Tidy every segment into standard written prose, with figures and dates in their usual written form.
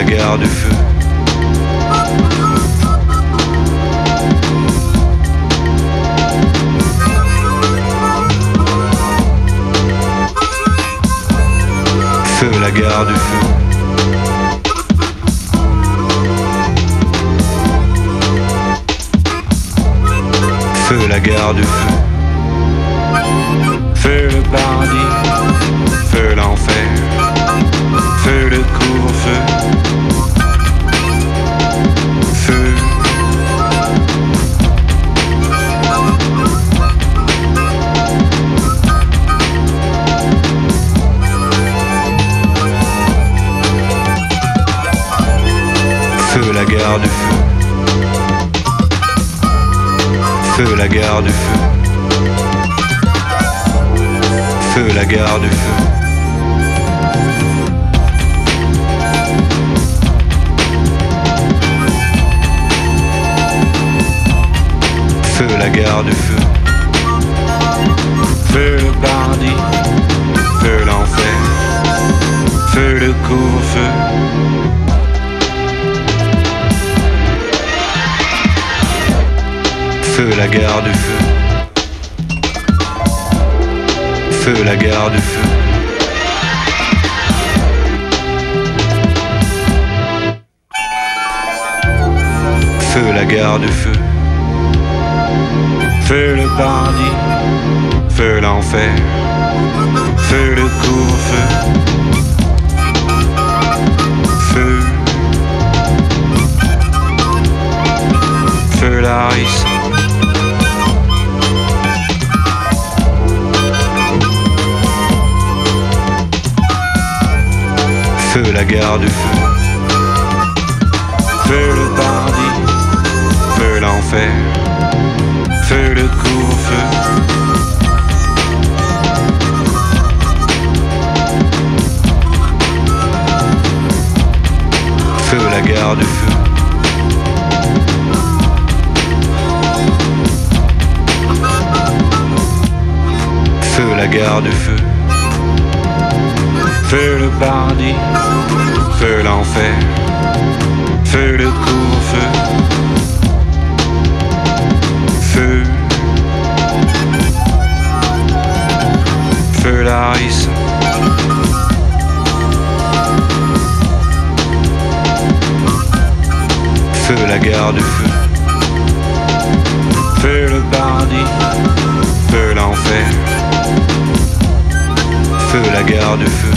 la gare du feu. Feu la gare du feu. Feu la gare du feu. Feu le paradis. Feu l'enfer. Feu le couvre-feu. Feu. Feu la gare du feu. Feu la gare du feu. Feu la gare du feu. Feu la gare du feu. Feu le paradis. Feu l'enfer. Feu le couvre-feu. Feu la gare du feu. Feu la gare du feu. Feu la gare du feu. Feu le paradis. Feu l'enfer. Feu le couvre-feu. Feu. Feu la harissa. Feu la gare du feu. Feu le paradis. Feu l'enfer. Feu le couvre-feu. Feu la gare du feu. Feu la gare du feu. Feu le paradis. Feu l'enfer. Feu le couvre-feu. Feu. Feu la harissa. Feu la gare du feu. Feu le paradis. Feu l'enfer. Feu la gare du feu.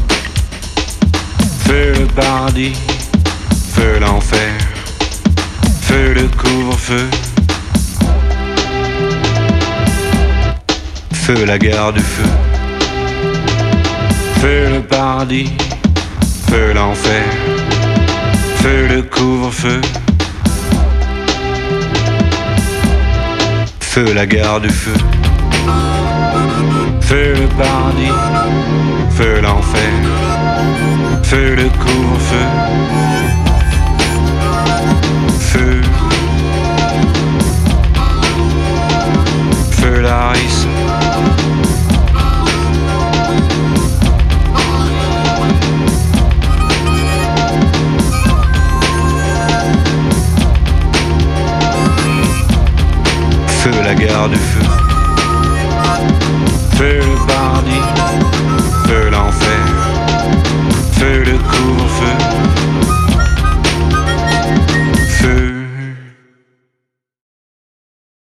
Feu le paradis. Feu l'enfer. Feu le couvre-feu. Feu la gare du feu. Feu le paradis. Feu l'enfer. Feu le couvre-feu. Feu la gare du feu. Feu le paradis. Feu l'enfer. Feu le couvre-feu. Feu. Feu la harissa. Feu la gare du feu. Feu le paradis. Feu l'enfer. Feu le couvre-feu.